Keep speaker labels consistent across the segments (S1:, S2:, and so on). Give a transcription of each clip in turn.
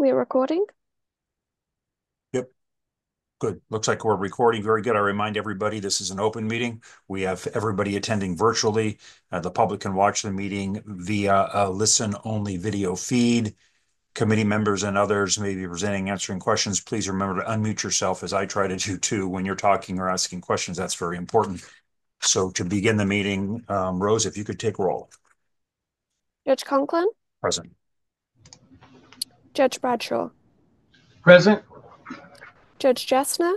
S1: We're recording.
S2: Yep, good. Looks like we're recording. Very good. I remind everybody this is an open meeting. We have everybody attending virtually. The public can watch the meeting via a listen-only video feed. Committee members and others may be presenting, answering questions. Please remember to unmute yourself, as I try to do too, when you're talking or asking questions. That's very important. So to begin the meeting, Rose, if you could take roll.
S1: Judge Conklin,
S2: Present.
S1: Judge Bradshaw,
S3: Present.
S1: Judge Jessner.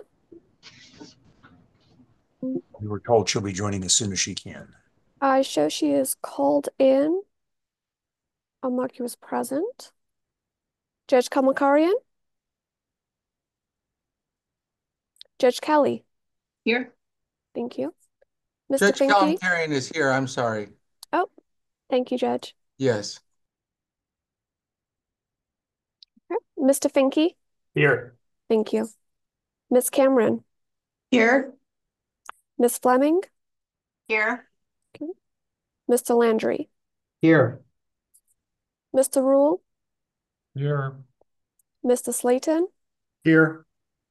S2: We were told she'll be joining as soon as she can.
S1: I show she is called in. I'll mark you as present. Judge Kamakarian, Judge Kelly.
S4: Here.
S1: Thank you. Mr.
S3: Judge
S1: Finke.
S3: Kalamkarian is here. I'm sorry.
S1: Oh, thank you, Judge.
S3: Yes.
S1: Mr. Finke.
S2: Here.
S1: Thank you. Miss Cameron.
S4: Here.
S1: Miss Fleming.
S4: Here.
S1: Okay. Mr. Landry.
S3: Here.
S1: Mr. Rule.
S3: Here.
S1: Mr. Slayton.
S3: Here.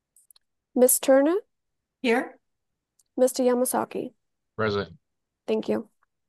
S1: Miss Turner.
S4: Here.
S1: Mr. Yamasaki.
S3: Present.
S1: Thank you.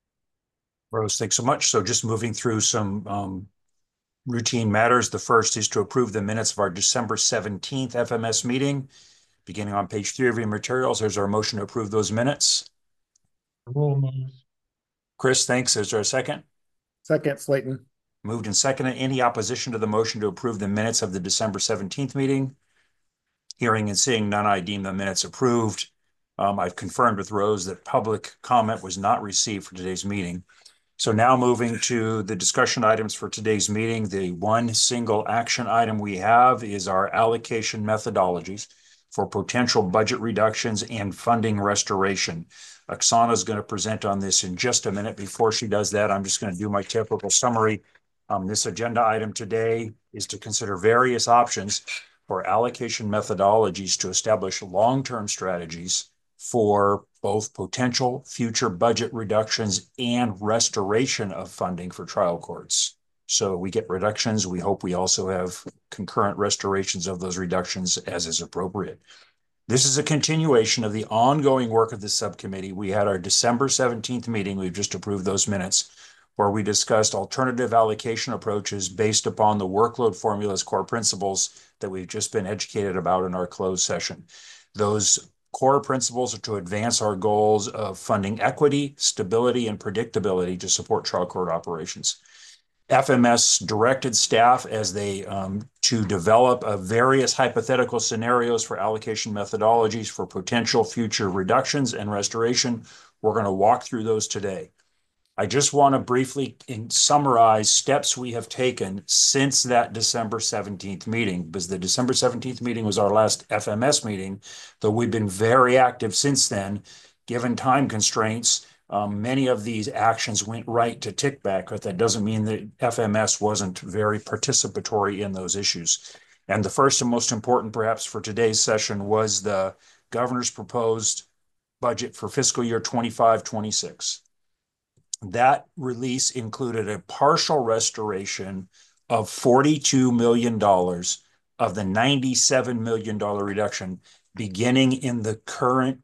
S2: Rose, thanks so much. So just moving through some routine matters. The first is to approve the minutes of our December 17th FMS meeting. Beginning on page 3 of your materials, there's our motion to approve those minutes.
S3: Rule moves.
S2: Chris, thanks. Is there a second?
S5: Second, Slayton.
S2: Moved and seconded. Any opposition to the motion to approve the minutes of the December 17th meeting? Hearing and seeing none, I deem the minutes approved. I've confirmed with Rose that public comment was not received for today's meeting. So now moving to the discussion items for today's meeting, the one single action item we have is our allocation methodologies for potential budget reductions and funding restoration. Oksana is going to present on this in just a minute. Before she does that, I'm just going to do my typical summary. This agenda item today is to consider various options for allocation methodologies to establish long-term strategies for both potential future budget reductions and restoration of funding for trial courts. So we get reductions. We hope we also have concurrent restorations of those reductions as is appropriate. This is a continuation of the ongoing work of the subcommittee. We had our December 17th meeting. We've just approved those minutes, where we discussed alternative allocation approaches based upon the workload formula's core principles that we've just been educated about in our closed session. Those core principles are to advance our goals of funding equity, stability, and predictability to support trial court operations. FMS directed staff as they to develop various hypothetical scenarios for allocation methodologies for potential future reductions and restoration. We're going to walk through those today. I just want to briefly summarize steps we have taken since that December 17th meeting, because the December 17th meeting was our last FMS meeting, though we've been very active since then. Given time constraints, many of these actions went right to TICBAC, but that doesn't mean that FMS wasn't very participatory in those issues. And the first and most important, perhaps, for today's session was the governor's proposed budget for fiscal year 25-26. That release included a partial restoration of $42 million of the $97 million reduction beginning in the current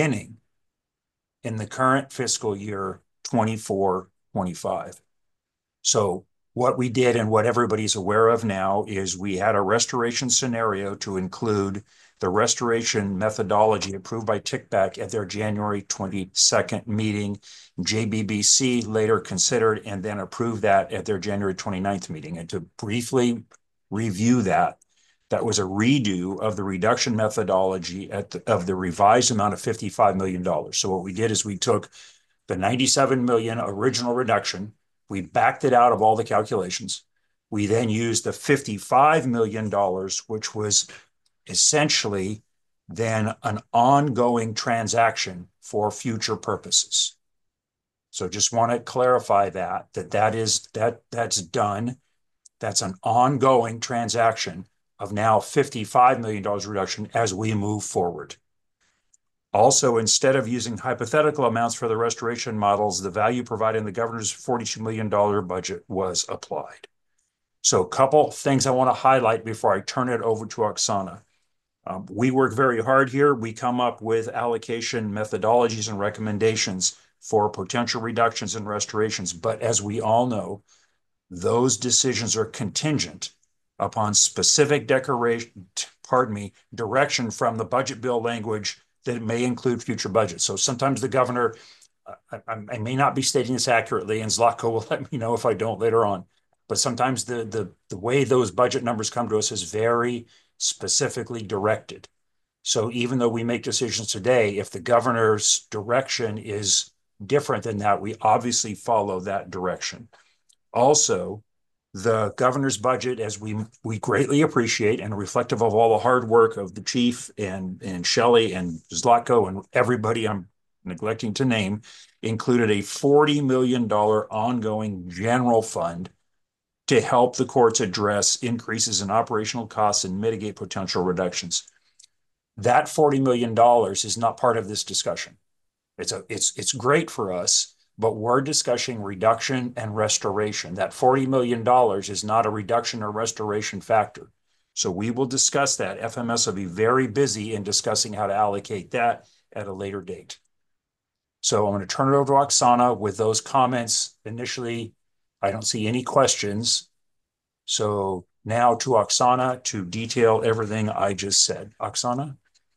S2: fiscal year 24-25. So what we did, and what everybody's aware of now, is we had a restoration scenario to include the restoration methodology approved by TICBAC at their January 22nd meeting. JBBC later considered and then approved that at their January 29th meeting. And to briefly review that, that was a redo of the reduction methodology of the revised amount of $55 million. So what we did is we took the $97 million original reduction, we backed it out of all the calculations. We then used the $55 million, which was essentially then an ongoing transaction for future purposes. So just want to clarify that's done. That's an ongoing transaction of now $55 million reduction as we move forward. Also, instead of using hypothetical amounts for the restoration models, the value provided in the governor's $42 million budget was applied. So a couple things I want to highlight before I turn it over to Oksana. We work very hard here. We come up with allocation methodologies and recommendations for potential reductions and restorations. But as we all know, those decisions are contingent upon specific direction from the budget bill language that may include future budgets. So sometimes the governor, I may not be stating this accurately, and Zlatko will let me know if I don't later on, but sometimes the way those budget numbers come to us is very specifically directed. So even though we make decisions today, if the governor's direction is different than that, we obviously follow that direction. Also, the governor's budget, as we greatly appreciate and reflective of all the hard work of the chief and Shelley and Zlatko and everybody I'm neglecting to name, included a $40 million ongoing general fund to help the courts address increases in operational costs and mitigate potential reductions. That $40 million is not part of this discussion. It's great for us, but we're discussing reduction and restoration. That $40 million is not a reduction or restoration factor. So we will discuss that. FMS will be very busy in discussing how to allocate that at a later date. So I'm going to turn it over to Oksana with those comments. Initially, I don't see any questions. So now to Oksana to detail everything I just said. Oksana?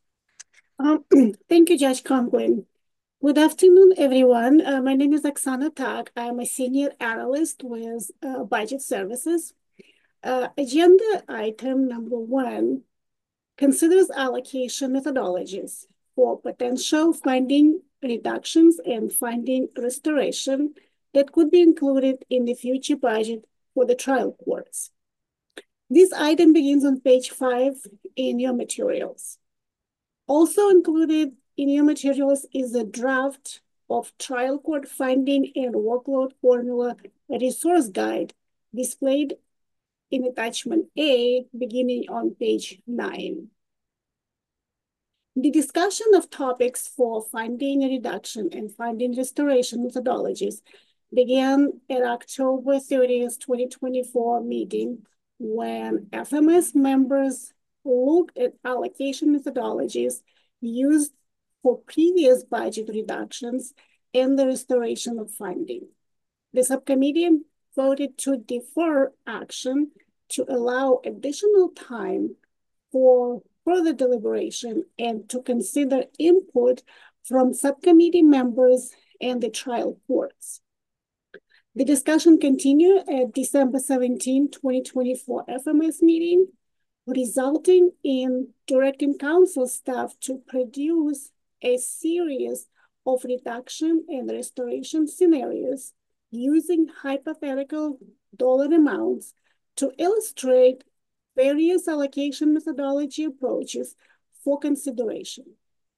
S5: Thank you, Judge Conklin. Good afternoon, everyone. My name is Oksana Tak. I'm a senior analyst with Budget Services. Agenda item number 1 considers allocation methodologies for potential funding reductions and funding restoration that could be included in the future budget for the trial courts. This item begins on page 5 in your materials. Also included in your materials is a draft of trial court funding and workload formula resource guide displayed in attachment A beginning on page 9. The discussion of topics for funding reduction and funding restoration methodologies began at October 30th, 2024 meeting when FMS members looked at allocation methodologies used for previous budget reductions and the restoration of funding. The subcommittee voted to defer action to allow additional time for further deliberation and to consider input from subcommittee members and the trial courts. The discussion continued at December 17, 2024 FMS meeting, resulting in directing council staff to produce a series of reduction and restoration scenarios using hypothetical dollar amounts to illustrate various allocation methodology approaches for consideration.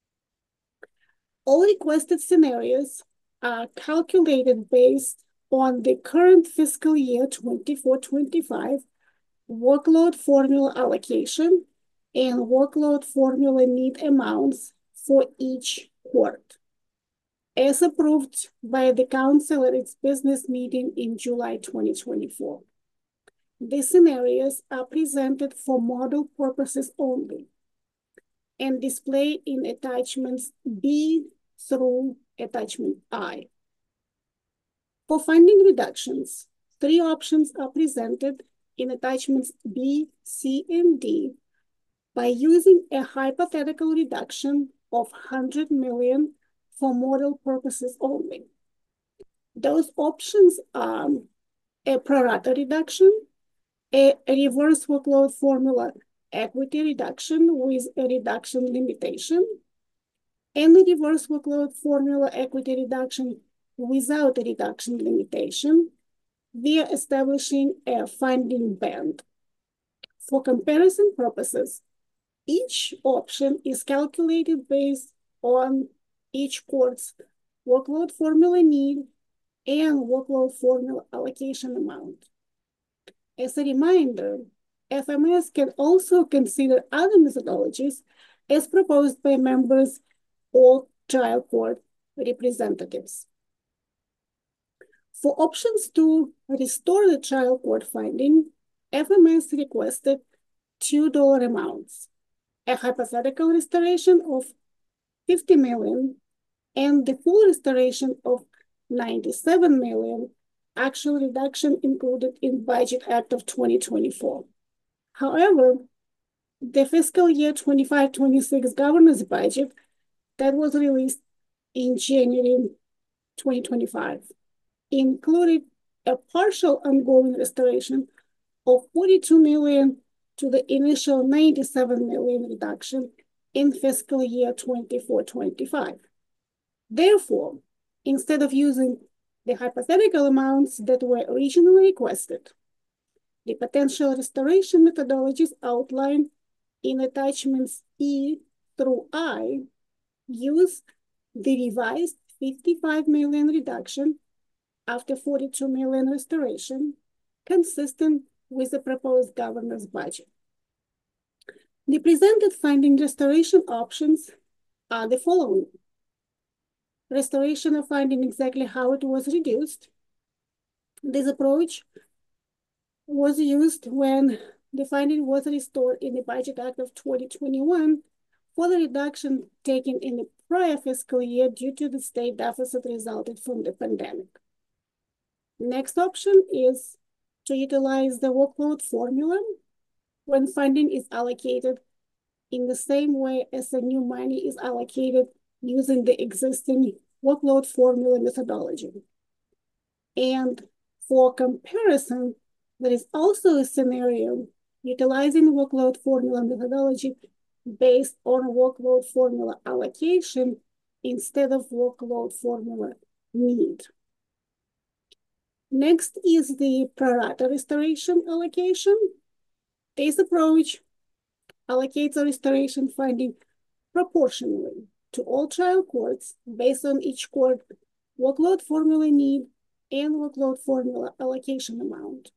S5: All requested scenarios are calculated based on the current fiscal year 24-25 workload formula allocation and workload formula need amounts for each court, as approved by the council at its business meeting in July 2024. The scenarios are presented for model purposes only and displayed in attachments B through attachment I. For funding reductions, 3 options are presented in attachments B, C, and D by using a hypothetical reduction of 100 million for model purposes only. Those options are a pro rata reduction, a reverse workload formula equity reduction with a reduction limitation, and a reverse workload formula equity reduction without a reduction limitation via establishing a funding band. For comparison purposes, each option is calculated based on each court's workload formula need and workload formula allocation amount. As a reminder, FMS can also consider other methodologies as proposed by members or trial court representatives. For options to restore the trial court funding, FMS requested $2 amounts, a hypothetical restoration of $50 million, and the full restoration of $97 million, actual reduction included in Budget Act of 2024. However, the fiscal year 25-26 governor's budget that was released in January 2025 included a partial ongoing restoration of $42 million to the initial $97 million reduction in fiscal year 24-25. Therefore, instead of using the hypothetical amounts that were originally requested, the potential restoration methodologies outlined in attachments E through I use the revised $55 million reduction after $42 million restoration, consistent with the proposed governor's budget. The presented funding restoration options are the following. Restoration of funding exactly how it was reduced. This approach was used when the funding was restored in the Budget Act of 2021 for the reduction taken in the prior fiscal year due to the state deficit resulted from the pandemic. Next option is to utilize the workload formula when funding is allocated in the same way as the new money is allocated using the existing workload formula methodology. And for comparison, there is also a scenario utilizing workload formula methodology based on workload formula allocation instead of workload formula need. Next is the pro rata restoration allocation. This approach allocates a restoration funding proportionally to all trial courts based on each court workload formula need and workload formula allocation amount.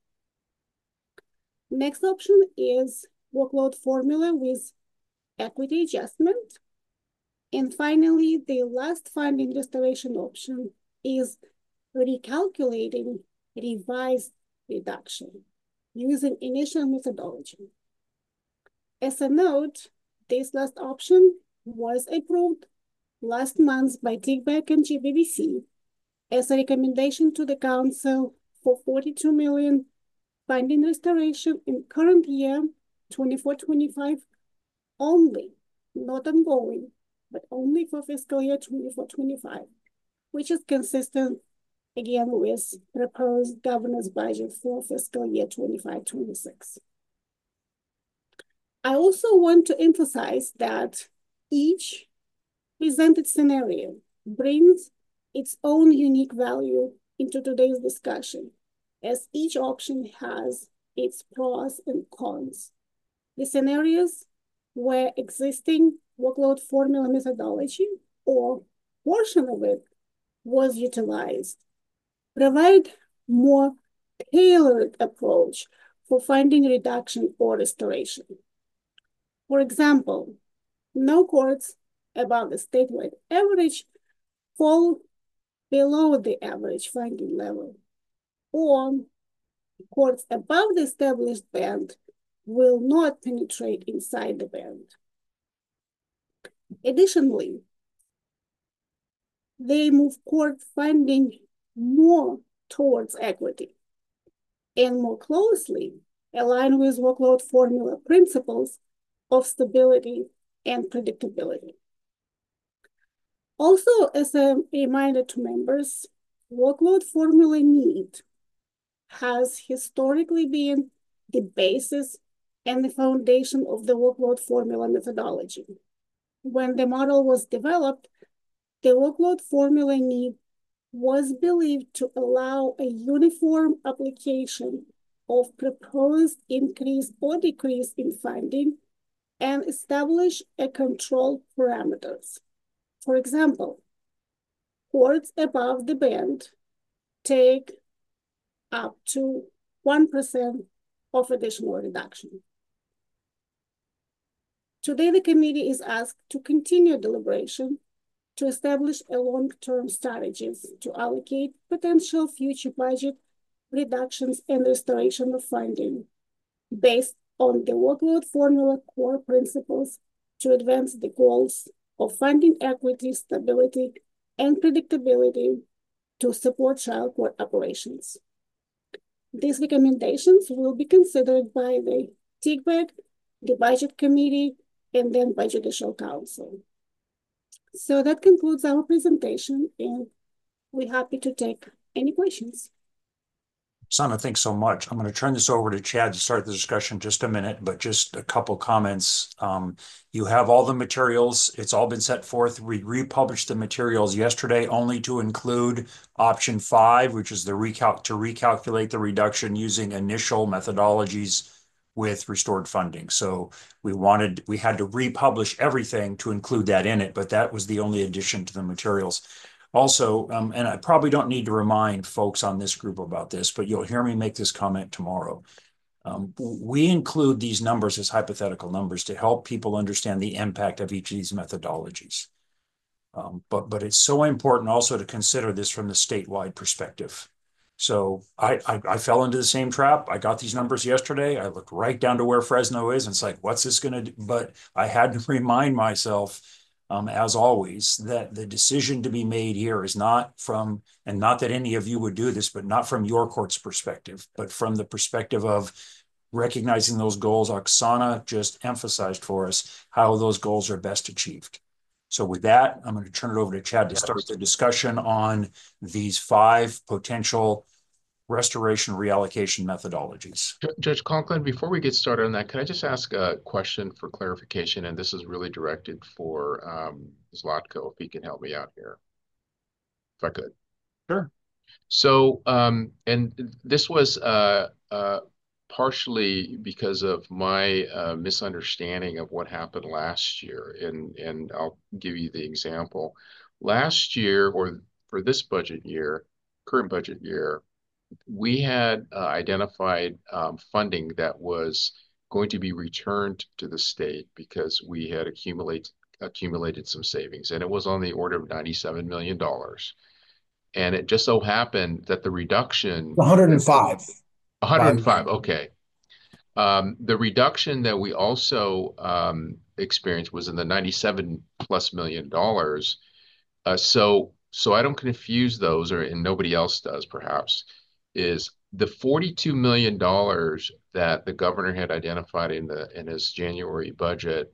S5: Next option is workload formula with equity adjustment. And finally, the last funding restoration option is recalculating revised reduction using initial methodology. As a note, this last option was approved last month by TICBAC and GBDC as a recommendation to the Council for $42 million funding restoration in current year 24-25 only, not ongoing, but only for fiscal year 24-25, which is consistent again with proposed governor's budget for fiscal year 25-26. I also want to emphasize that each presented scenario brings its own unique value into today's discussion, as each option has its pros and cons. The scenarios where existing workload formula methodology or portion of it was utilized provide more tailored approach for funding reduction or restoration. For example, no courts above the statewide average fall below the average funding level, or courts above the established band will not penetrate inside the band. Additionally, they move court funding more towards equity and more closely align with workload formula principles of stability and predictability. Also, as a reminder to members, workload formula need has historically been the basis and the foundation of the workload formula methodology. When the model was developed, the workload formula need was believed to allow a uniform application of proposed increase or decrease in funding and establish a control parameters. For example, courts above the band take up to 1% of additional reduction. Today, the committee is asked to continue deliberation to establish a long-term strategies to allocate potential future budget reductions and restoration of funding based on the workload formula core principles to advance the goals of funding equity, stability, and predictability to support child court operations. These recommendations will be considered by the TIGBED, the Budget Committee, and then by Judicial Council. So that concludes our presentation, and we're happy to take any questions.
S2: Sana, thanks so much. I'm going to turn this over to Chad to start the discussion in just a minute, but just a couple comments. You have all the materials. It's all been set forth. We republished the materials yesterday only to include option 5, which is the recalculate the reduction using initial methodologies with restored funding. So we had to republish everything to include that in it, but that was the only addition to the materials. Also, and I probably don't need to remind folks on this group about this, but you'll hear me make this comment tomorrow. We include these numbers as hypothetical numbers to help people understand the impact of each of these methodologies. But it's so important also to consider this from the statewide perspective. So I fell into the same trap. I got these numbers yesterday. I looked right down to where Fresno is and it's like, what's this going to do? But I had to remind myself, as always, that the decision to be made here is not from, and not that any of you would do this, but not from your court's perspective, but from the perspective of recognizing those goals. Oksana just emphasized for us how those goals are best achieved. So with that, I'm going to turn it over to Chad to start the discussion on these 5 potential restoration reallocation methodologies.
S6: Judge Conklin, before we get started on that, can I just ask a question for clarification? And this is really directed for Zlatko, if he can help me out here, if I could.
S2: Sure.
S6: So, and this was partially because of my misunderstanding of what happened last year. And I'll give you the example. Last year, or for this budget year, current budget year, we had identified funding that was going to be returned to the state because we had accumulated some savings, and it was on the order of $97 million. And it just so happened that the reduction
S7: 105.
S6: 105, okay. The reduction that we also experienced was in the $97+ million. So I don't confuse those, and nobody else does perhaps, is the $42 million that the governor had identified in his January budget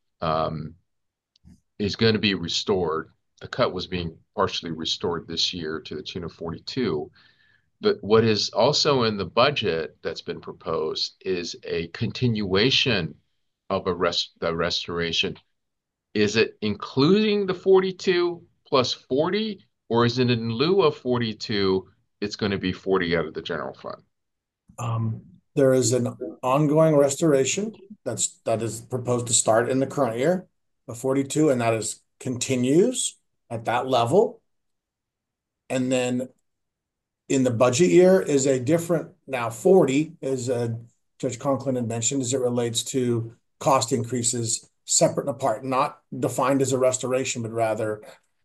S6: is going to be restored. The cut was being partially restored this year to the tune of 42. But what is also in the budget that's been proposed is a continuation of the restoration. Is it including the 42 plus 40, or is it in lieu of 42? It's going to be 40 out of the general fund.
S7: There is an ongoing restoration that is proposed to start in the current year of 42, and that continues at that level. And then in the budget year is a different, now 40, as Judge Conklin had mentioned, as it relates to cost increases separate and apart, not defined as a restoration, but rather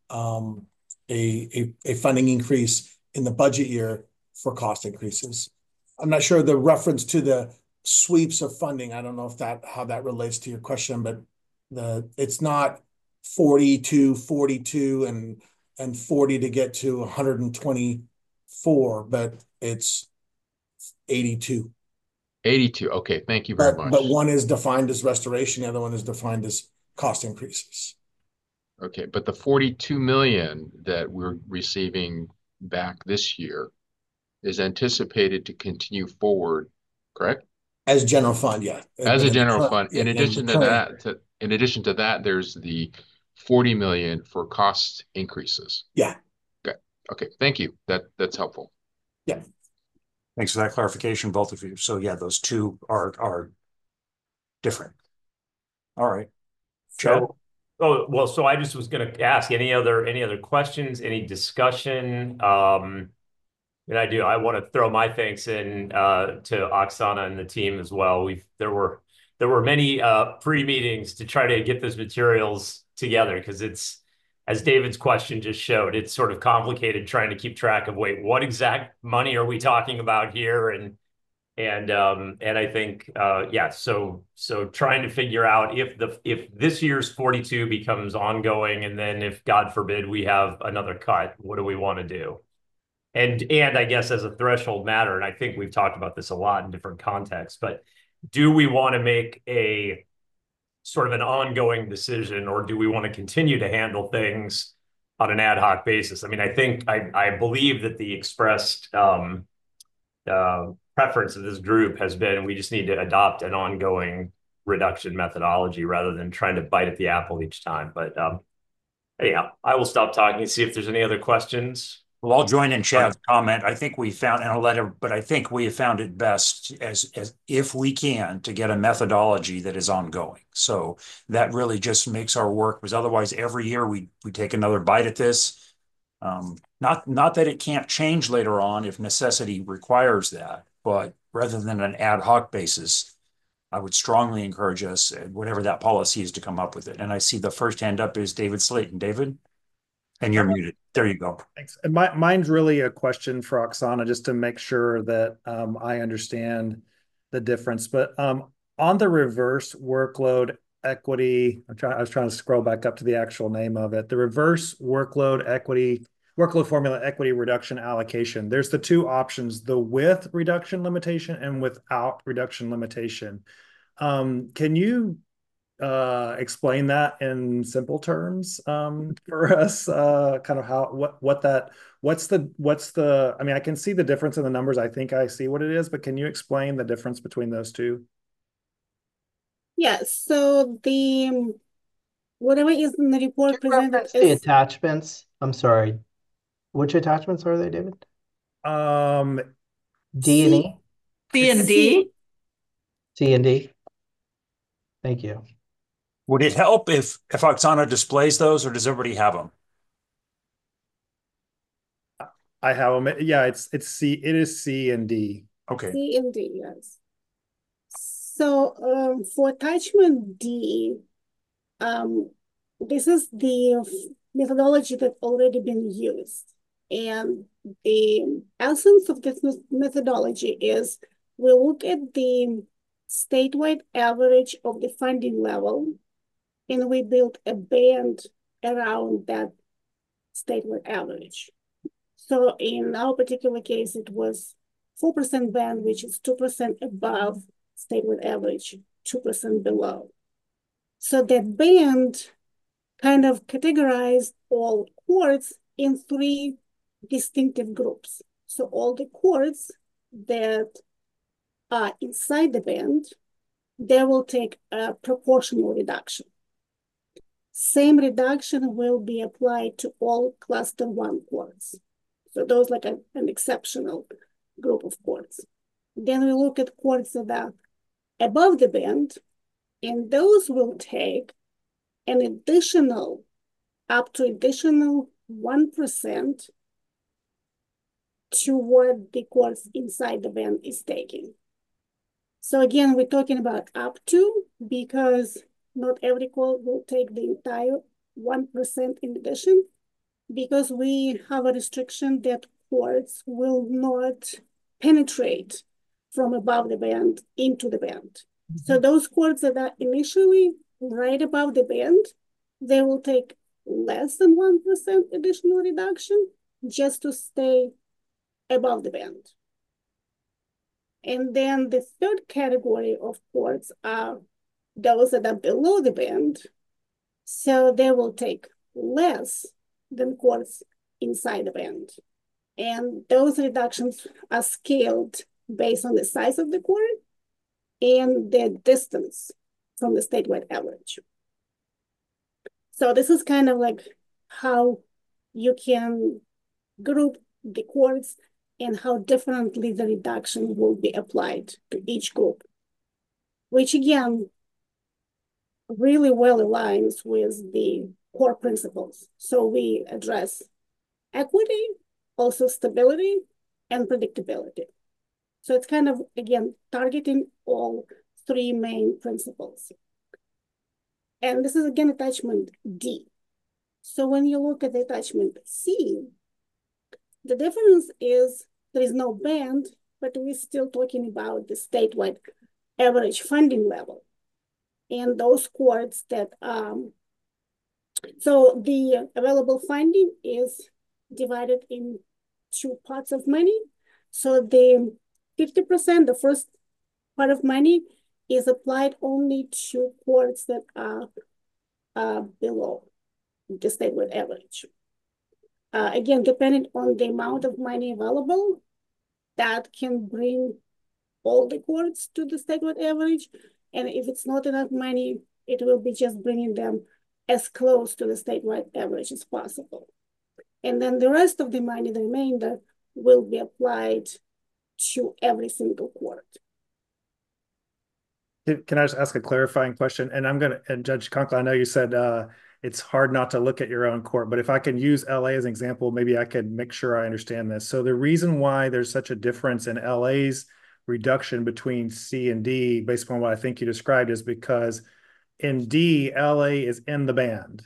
S7: a funding increase in the budget year for cost increases. I'm not sure the reference to the sweeps of funding. I don't know if how that relates to your question, but it's not 40 to 42 and 40 to get to 124, but it's 82.
S6: 82. Okay, thank you very much.
S7: But one is defined as restoration, the other one is defined as cost increases.
S6: Okay, but the 42 million that we're receiving back this year is anticipated to continue forward, correct?
S7: As general fund, yeah.
S6: As a general fund. In addition to that, there's the 40 million for cost increases.
S7: Yeah.
S6: Okay. Thank you. That's helpful.
S7: Yeah.
S2: Thanks for that clarification, both of you. So yeah, those two are different. All right. Chad?
S8: So I just was going to ask any other questions, any discussion. And I want to throw my thanks in to Oksana and the team as well. There were many pre-meetings to try to get those materials together, because it's, as David's question just showed, it's sort of complicated trying to keep track of, what exact money are we talking about here? And I think yeah, so trying to figure out if this year's 42 becomes ongoing, and then if God forbid we have another cut, what do we want to do? And I guess as a threshold matter, and I think we've talked about this a lot in different contexts, but do we want to make a sort of an ongoing decision, or do we want to continue to handle things on an ad hoc basis? I mean, I believe that the expressed preference of this group has been we just need to adopt an ongoing reduction methodology rather than trying to bite at the apple each time. But anyhow, I will stop talking and see if there's any other questions.
S2: Well, I'll join in Chad's comment. I think we found, and I'll let her, but I think we have found it best as if we can to get a methodology that is ongoing. So that really just makes our work, because otherwise every year we take another bite at this. Not that it can't change later on if necessity requires that, but rather than an ad hoc basis, I would strongly encourage us, whatever that policy is, to come up with it. And I see the first hand up is David Slayton. David? And you're muted. There you go.
S9: Thanks. And mine's really a question for Oksana, just to make sure that I understand the difference. But on the reverse workload equity, I was trying to scroll back up to the actual name of it. The reverse workload formula equity reduction allocation. There's the two options: the with reduction limitation and without reduction limitation. Can you explain that in simple terms for us? Kind of how what's the I mean, I can see the difference in the numbers. I think I see what it is, but can you explain the difference between those two?
S5: Yeah, so the whatever is in the report presented
S10: The
S5: is
S10: attachments. I'm sorry. Which attachments are they, David? D and E?
S4: C and D.
S10: C and D. Thank you.
S2: Would it help if Oksana displays those, or does everybody have them?
S9: I have them. Yeah, it's C. It is C and D.
S2: Okay.
S5: C and D, yes. So for attachment D, this is the methodology that already been used. And the essence of this methodology is we look at the statewide average of the funding level, and we build a band around that statewide average. So in our particular case, it was 4% band, which is 2% above statewide average, 2% below. So that band kind of categorized all courts in three distinctive groups. So all the courts that are inside the band, they will take a proportional reduction. Same reduction will be applied to all cluster 1 courts. So those like an exceptional group of courts. Then we look at courts that are above the band, and those will take an additional, up to additional 1% to what the courts inside the band is taking. So again, we're talking about up to, because not every court will take the entire 1% in addition, because we have a restriction that courts will not penetrate from above the band into the band. So those courts that are initially right above the band, they will take less than 1% additional reduction just to stay above the band. And then the third category of courts are those that are below the band. So they will take less than courts inside the band. And those reductions are scaled based on the size of the court and the distance from the statewide average. So this is kind of like how you can group the courts and how differently the reduction will be applied to each group, which again, really well aligns with the core principles. So we address equity, also stability, and predictability. So it's kind of, again, targeting all three main principles. And this is, again, attachment D. So when you look at the attachment C, the difference is there is no band but we're still talking about the statewide average funding level. And those courts that, so the available funding is divided in two parts of money. So the 50%, the first part of money, is applied only to courts that are below the statewide average. Again, depending on the amount of money available, that can bring all the courts to the statewide average. And if it's not enough money, it will be just bringing them as close to the statewide average as possible. And then the rest of the money, the remainder, will be applied to every single court.
S9: Can I just ask a clarifying question? And Judge Conkle, I know you said it's hard not to look at your own court, but if I can use LA as an example, maybe I could make sure I understand this. So the reason why there's such a difference in LA's reduction between C and D, based upon what I think you described, is because in D, LA is in the band,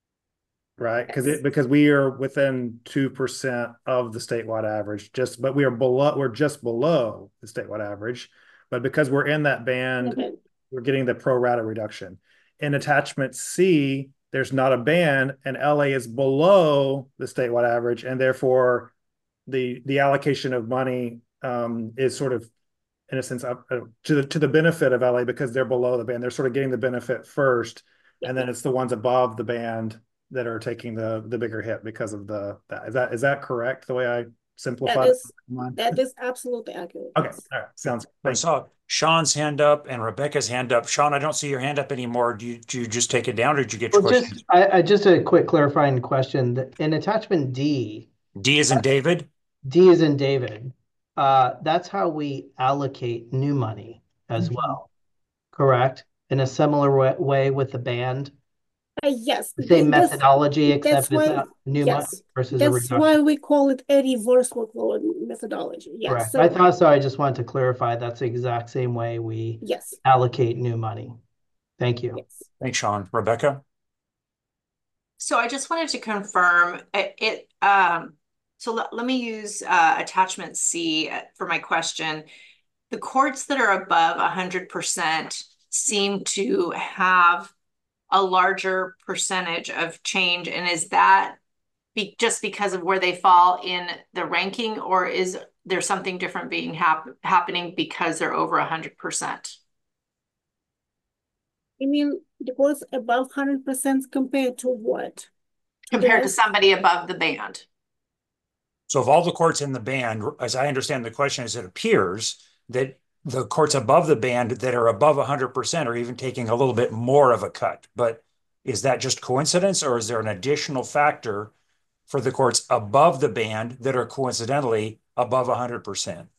S9: right? Because we are within 2% of the statewide average, but we're just below the statewide average. But because we're in that band, we're getting the pro rata reduction. In attachment C, there's not a band, and LA is below the statewide average, and therefore the allocation of money is sort of, in a sense, to the benefit of LA because they're below the band. They're sort of getting the benefit first, and then it's the ones above the band that are taking the bigger hit because of that. Is that correct? The way I simplified
S5: that is absolutely accurate.
S9: Okay, all right, sounds good.
S2: I saw Sean's hand up and Rebecca's hand up. Sean, I don't see your hand up anymore. Do you just take it down, or did you get your question?
S10: Just a quick clarifying question. In attachment D.
S2: D is in David?
S10: D is in David. That's how we allocate new money as well, correct? In a similar way with the band?
S5: Yes.
S10: The same methodology, except it's not new money versus a reduction.
S5: That's why we call it a reverse workload methodology. Yes.
S10: Correct. So, I thought so. I just wanted to clarify that's the exact same way we allocate new money. Thank you.
S5: Yes.
S2: Thanks, Sean. Rebecca?
S4: So I just wanted to confirm it. So let me use attachment C for my question. The courts that are above 100% seem to have a larger percentage of change. And is that just because of where they fall in the ranking, or is there something different being happening because they're over 100%?
S5: You mean the courts above 100% compared to what?
S4: Compared to somebody above the band.
S2: So of all the courts in the band, as I understand the question, is it appears that the courts above the band that are above 100% are even taking a little bit more of a cut. But is that just coincidence, or is there an additional factor for the courts above the band that are coincidentally above 100%?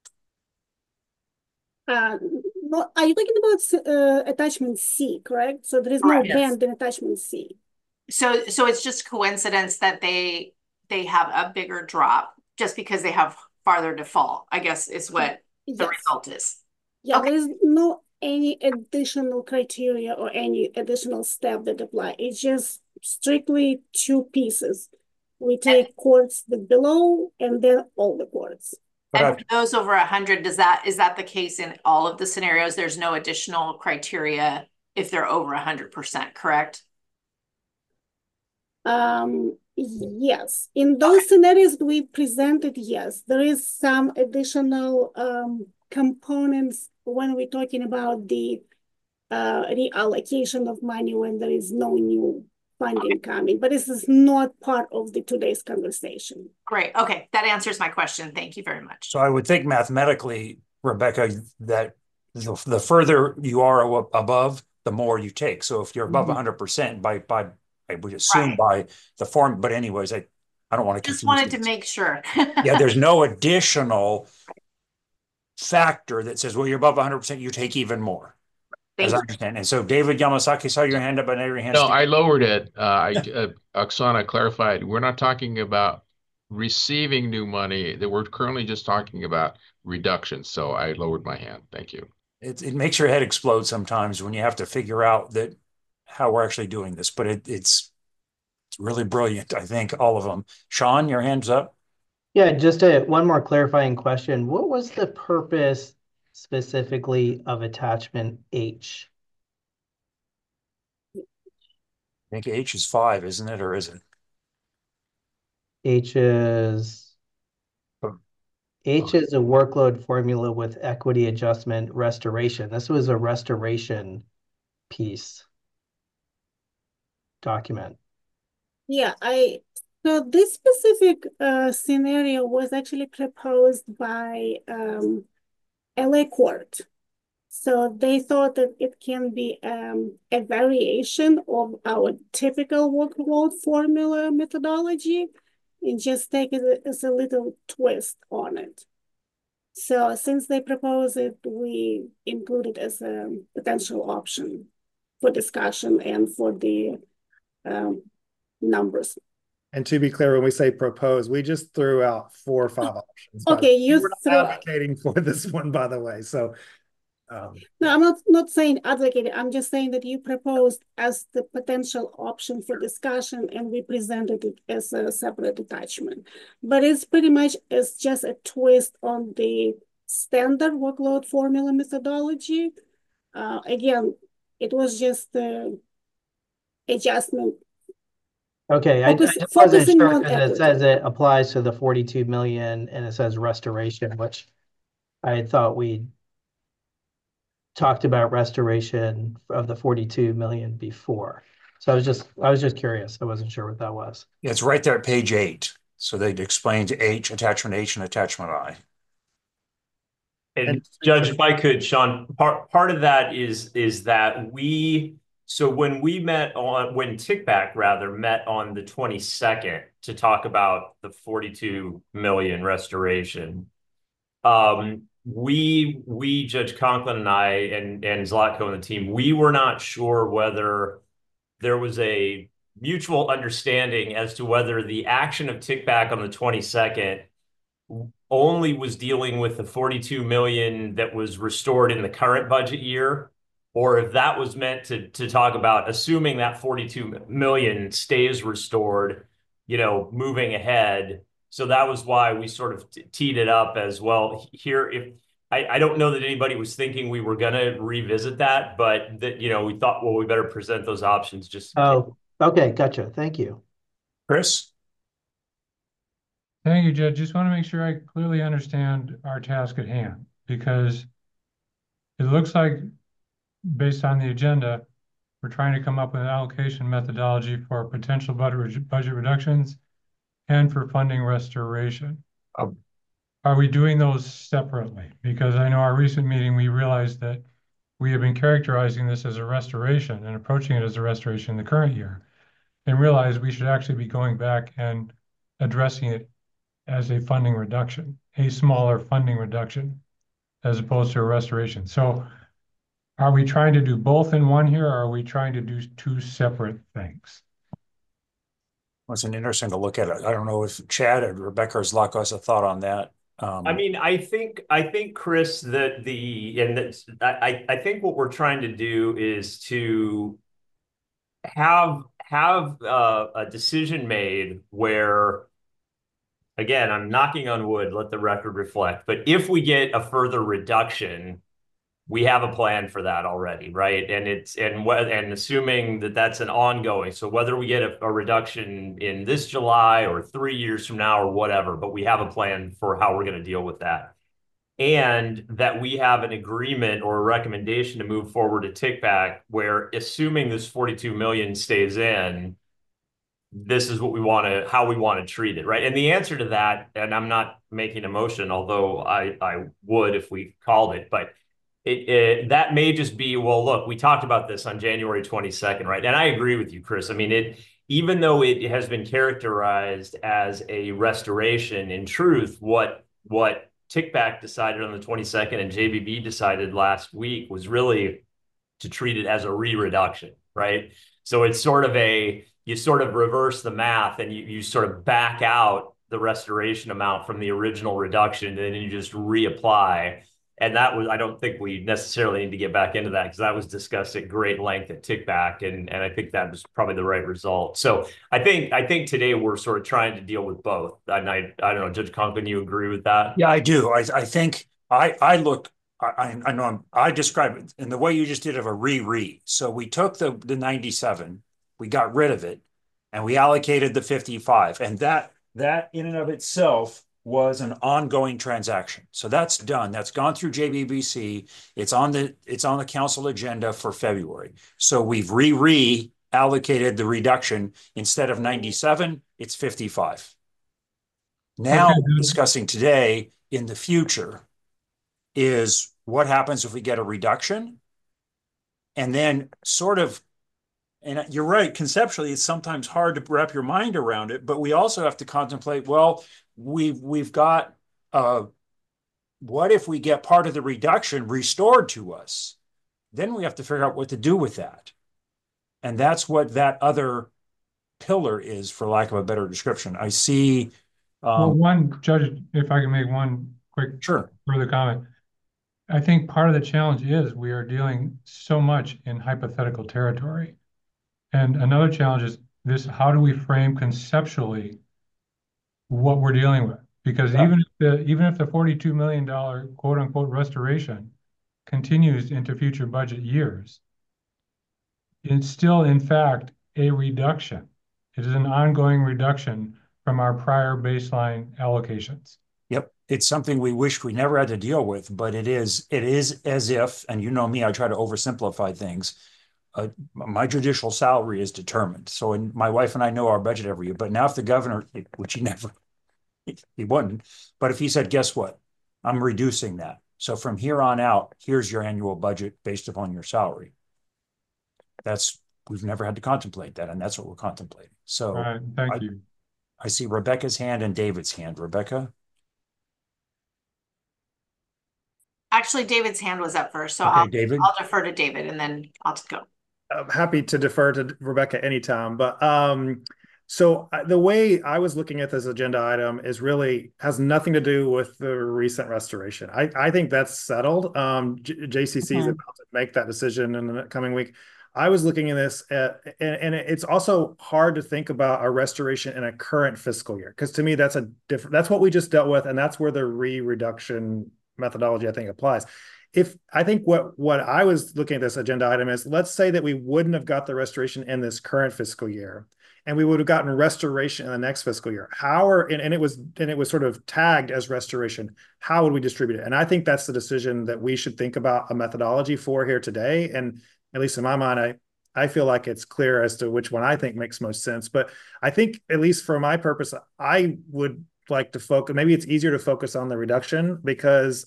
S5: Well, are you talking about attachment C, correct? So there is no band in attachment C.
S4: So it's just coincidence that they have a bigger drop just because they have farther to fall, I guess is what the result is.
S5: Yeah, there is no any additional criteria or any additional step that apply. It's just strictly two pieces. We take courts below and then all the courts.
S4: And for those over 100, is that the case in all of the scenarios? There's no additional criteria if they're over 100%, correct?
S5: Yes, in those scenarios we presented, yes, there is some additional components when we're talking about the reallocation of money when there is no new funding coming, but this is not part of today's conversation.
S4: Great. Okay, that answers my question. Thank you very much.
S2: So I would think mathematically, Rebecca, that the further you are above, the more you take. So if you're above 100% by I would assume by the form, but anyways, I don't want to
S4: just wanted to make sure.
S2: Yeah, there's no additional factor that says, well, you're above 100%, you take even more. As I understand. And so David Yamasaki, saw your hand up and your hand.
S6: No, I lowered it. Oksana clarified, we're not talking about receiving new money, that we're currently just talking about reductions. So I lowered my hand. Thank you.
S2: It makes your head explode sometimes when you have to figure out that how we're actually doing this, but it's really brilliant. I think all of them. Sean, your hand's up.
S10: Yeah, just one more clarifying question. What was the purpose specifically of attachment H?
S2: I think H is 5, isn't it, or is it?
S10: H is
S2: Oh,
S10: H is a workload formula with equity adjustment restoration. This was a restoration piece document.
S5: Yeah, so this specific scenario was actually proposed by LA Court. So they thought that it can be a variation of our typical workload formula methodology and just take it as a little twist on it. So since they propose it, we include it as a potential option for discussion and for the numbers.
S9: And to be clear, when we say propose, we just threw out 4 or 5 options.
S5: Okay,
S9: we're not advocating for this one, by the way. So
S5: no, I'm not saying advocate. I'm just saying that you proposed as the potential option for discussion, and we presented it as a separate attachment. But it's pretty much just a twist on the standard workload formula methodology. Again, it was just the adjustment.
S10: Okay, I just wasn't sure because it says it applies to the 42 million and it says restoration, which I thought we talked about restoration of the 42 million before. So I was just curious. I wasn't sure what that was.
S2: Yeah, it's right there at page 8. So they'd explained H, attachment H, and attachment I.
S8: And Judge, if I could, Sean, part of that is that when TICBAC rather met on the 22nd to talk about the 42 million restoration, we Judge Conklin and I and Zlatko and the team, we were not sure whether there was a mutual understanding as to whether the action of TICBAC on the 22nd only was dealing with the 42 million that was restored in the current budget year, or if that was meant to talk about assuming that 42 million stays restored, moving ahead. So that was why we sort of teed it up as well here. If I don't know that anybody was thinking we were going to revisit that, but that, we thought, well, we better present those options just.
S10: Oh, okay. Gotcha. Thank you.
S2: Chris?
S3: Thank you, Judge. Just want to make sure I clearly understand our task at hand, because it looks like, based on the agenda, we're trying to come up with an allocation methodology for potential budget reductions and for funding restoration. Are we doing those separately? Because I know our recent meeting, we realized that we have been characterizing this as a restoration and approaching it as a restoration in the current year, and realized we should actually be going back and addressing it as a funding reduction, a smaller funding reduction, as opposed to a restoration. So are we trying to do both in one here, or are we trying to do 2 separate things?
S2: Well, it's interesting to look at it. I don't know if Chad or Rebecca or Zlatko has a thought on that.
S8: I think, Chris, I think what we're trying to do is to have a decision made where, again, I'm knocking on wood, let the record reflect, but if we get a further reduction, we have a plan for that already, right? And assuming that that's an ongoing, so whether we get a reduction in this July or 3 years from now or whatever, but we have a plan for how we're going to deal with that. And that we have an agreement or a recommendation to move forward to TICBAC where, assuming this 42 million stays in, this is what how we want to treat it, right? And the answer to that, and I'm not making a motion, although I would if we called it, but that may just be, well, look, we talked about this on January 22nd, right? And I agree with you, Chris. I mean, even though it has been characterized as a restoration, in truth, what TICBAC decided on the 22nd and JBB decided last week was really to treat it as a re-reduction, right? So it's sort of you sort of reverse the math and you sort of back out the restoration amount from the original reduction, and then you just reapply. And that was, I don't think we necessarily need to get back into that because that was discussed at great length at Tickback, and I think that was probably the right result. So I think today we're sort of trying to deal with both. And I don't know, Judge Conklin, you agree with that?
S2: Yeah, I do. I think I know I describe it in the way you just did of a re-read. So we took the 97, we got rid of it, and we allocated the 55. And that in and of itself was an ongoing transaction. So that's done. That's gone through JBBC. It's on the council agenda for February. So we've allocated the reduction. Instead of 97, it's 55. Now,
S3: Okay,
S2: we're discussing today in the future is what happens if we get a reduction, and then sort of, and you're right, conceptually, it's sometimes hard to wrap your mind around it, but we also have to contemplate, well, we've got, what if we get part of the reduction restored to us? Then we have to figure out what to do with that. And that's what that other pillar is, for lack of a better description. I see.
S3: Well, one, Judge, if I can make one quick further comment. I think part of the challenge is we are dealing so much in hypothetical territory. And another challenge is this: how do we frame conceptually what we're dealing with? Because even if the $42 million quote unquote restoration continues into future budget years, it's still in fact a reduction. It is an ongoing reduction from our prior baseline allocations.
S2: Yep. It's something we wish we never had to deal with, but it is as if, and you know me, I try to oversimplify things. My judicial salary is determined. So my wife and I know our budget every year, but now if the governor, which he never, he wouldn't, but if he said, guess what? I'm reducing that. So from here on out, here's your annual budget based upon your salary. We've never had to contemplate that, and that's what we're contemplating. So
S3: all right, thank you.
S2: I see Rebecca's hand and David's hand. Rebecca?
S4: Actually, David's hand was up first, so
S2: Okay, David.
S4: I'll defer to David and then I'll just go.
S9: I'm happy to defer to Rebecca anytime, but so the way I was looking at this agenda item is really has nothing to do with the recent restoration. I think that's settled. JCC is about to make that decision in the coming week. I was looking at this and it's also hard to think about a restoration in a current fiscal year, because to me that's that's what we just dealt with, and that's where the reduction methodology I think applies. If I think what I was looking at this agenda item is, let's say that we wouldn't have got the restoration in this current fiscal year, and we would have gotten restoration in the next fiscal year. And it was sort of tagged as restoration. How would we distribute it? And I think that's the decision that we should think about a methodology for here today. And at least in my mind, I feel like it's clear as to which one I think makes most sense. But I think, at least for my purpose, I would like to focus. Maybe it's easier to focus on the reduction because,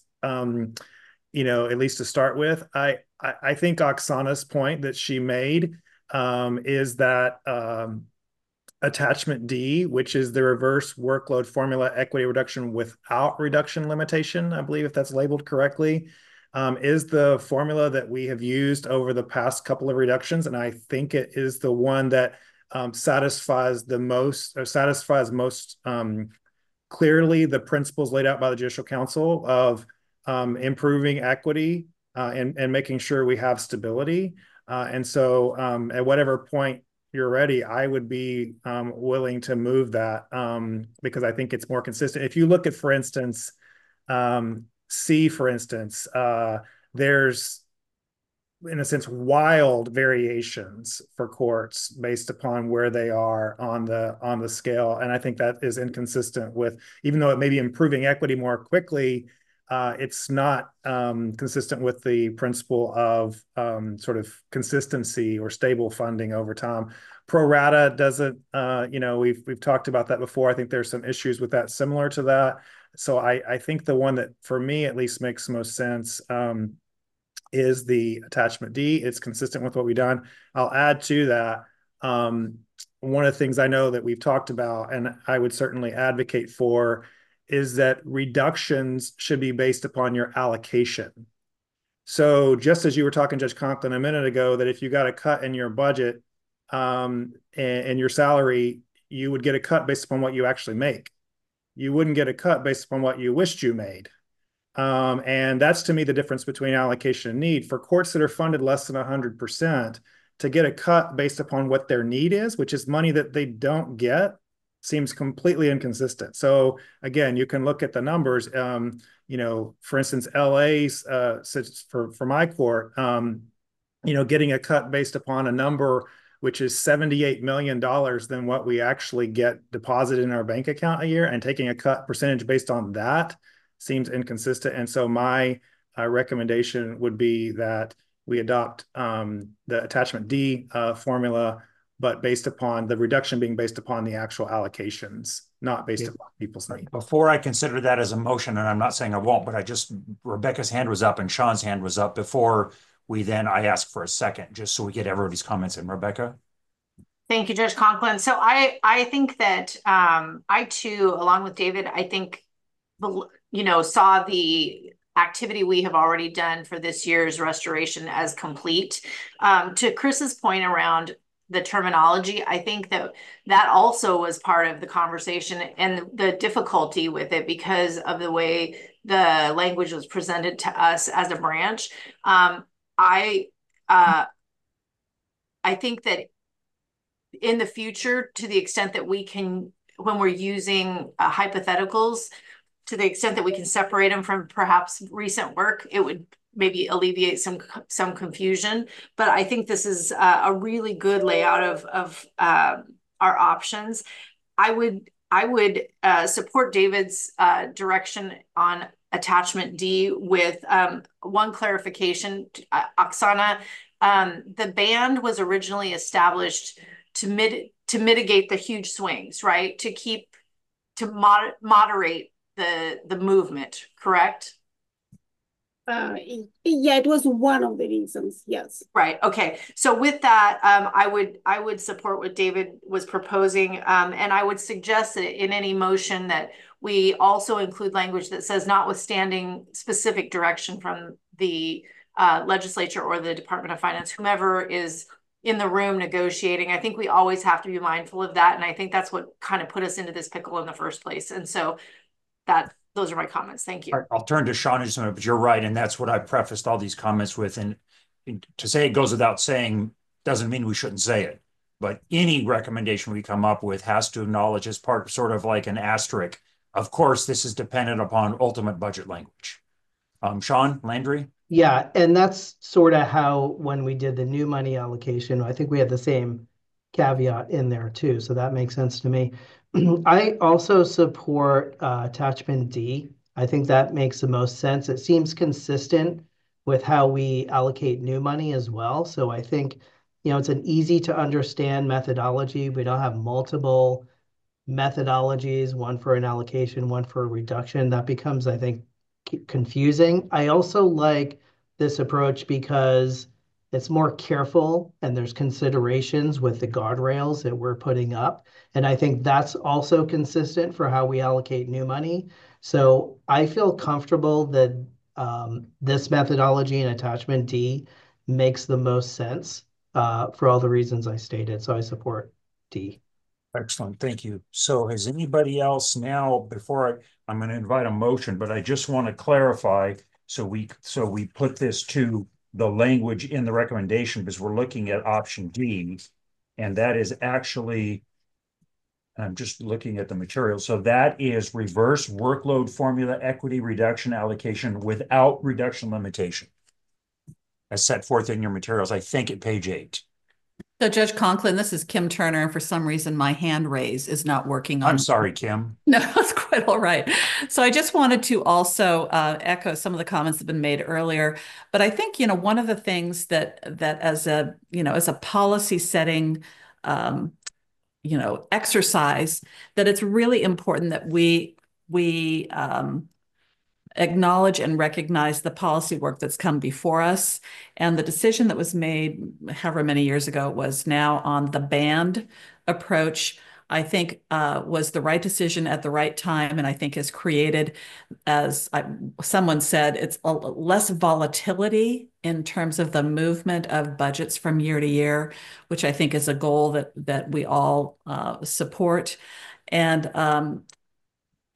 S9: at least to start with, I think Oksana's point that she made is that attachment D, which is the reverse workload formula equity reduction without reduction limitation, I believe, if that's labeled correctly, is the formula that we have used over the past couple of reductions. And I think it is the one that satisfies most clearly the principles laid out by the Judicial Council of improving equity and making sure we have stability. And so at whatever point you're ready, I would be willing to move that because I think it's more consistent. If you look at, for instance, C, for instance, there's, in a sense, wild variations for courts based upon where they are on the scale. And I think that is inconsistent with, even though it may be improving equity more quickly, it's not consistent with the principle of sort of consistency or stable funding over time. Pro rata doesn't, we've talked about that before. I think there's some issues with that similar to that. So I think the one that, for me at least, makes most sense is the attachment D. It's consistent with what we've done. I'll add to that, one of the things I know that we've talked about, and I would certainly advocate for, is that reductions should be based upon your allocation. So just as you were talking, Judge Conklin, a minute ago, that if you got a cut in your budget and your salary, you would get a cut based upon what you actually make. You wouldn't get a cut based upon what you wished you made. And that's to me the difference between allocation and need. For courts that are funded less than 100%, to get a cut based upon what their need is, which is money that they don't get, seems completely inconsistent. So again, you can look at the numbers. For instance, LA's for my court, getting a cut based upon a number which is $78 million than what we actually get deposited in our bank account a year, and taking a cut percentage based on that seems inconsistent. And so my recommendation would be that we adopt the attachment D formula, but based upon the reduction being based upon the actual allocations, not based upon people's needs.
S2: Before I consider that as a motion, and I'm not saying I won't, but Rebecca's hand was up and Sean's hand was up before I ask for a second, just so we get everybody's comments in. Rebecca?
S4: Thank you, Judge Conklin. So I think that I too, along with David, I think, saw the activity we have already done for this year's restoration as complete. To Chris's point around the terminology, I think that also was part of the conversation and the difficulty with it because of the way the language was presented to us as a branch. I think that in the future, to the extent that we can, when we're using hypotheticals, to the extent that we can separate them from perhaps recent work, it would maybe alleviate some confusion. But I think this is a really good layout of our options. I would support David's direction on attachment D with one clarification. Oksana, the band was originally established to mitigate the huge swings, right? To moderate the movement, correct?
S5: Yeah, it was one of the reasons, yes.
S4: Right, okay. So with that, I would support what David was proposing, and I would suggest that in any motion that we also include language that says notwithstanding specific direction from the legislature or the Department of Finance, whomever is in the room negotiating. I think we always have to be mindful of that, and I think that's what kind of put us into this pickle in the first place. And so those are my comments. Thank you.
S2: I'll turn to Sean in just a minute, but you're right. And that's what I prefaced all these comments with. And to say it goes without saying doesn't mean we shouldn't say it. But any recommendation we come up with has to acknowledge as part, sort of like an asterisk. Of course, this is dependent upon ultimate budget language. Sean Landry?
S10: Yeah, and that's sort of how, when we did the new money allocation, I think we had the same caveat in there too. So that makes sense to me. I also support attachment D. I think that makes the most sense. It seems consistent with how we allocate new money as well. So I think, it's an easy to understand methodology. We don't have multiple methodologies, one for an allocation, one for a reduction. That becomes, I think, confusing. I also like this approach because it's more careful and there's considerations with the guardrails that we're putting up. And I think that's also consistent for how we allocate new money. So I feel comfortable that this methodology and attachment D makes the most sense for all the reasons I stated. So I support D.
S2: Excellent. Thank you. So has anybody else now, I'm going to invite a motion, but I just want to clarify. So we put this to the language in the recommendation because we're looking at option D, and that is actually, I'm just looking at the material. So that is reverse workload formula equity reduction allocation without reduction limitation, as set forth in your materials, I think at page 8.
S11: So Judge Conklin, this is Kim Turner, and for some reason my hand raise is not working on.
S2: I'm sorry, Kim.
S11: No, that's quite all right. So I just wanted to also echo some of the comments that have been made earlier. But I think, one of the things that as a policy setting, exercise, that it's really important that we acknowledge and recognize the policy work that's come before us. And the decision that was made however many years ago was now on the band approach, I think was the right decision at the right time. And I think has created, as someone said, it's less volatility in terms of the movement of budgets from year to year, which I think is a goal that we all support. And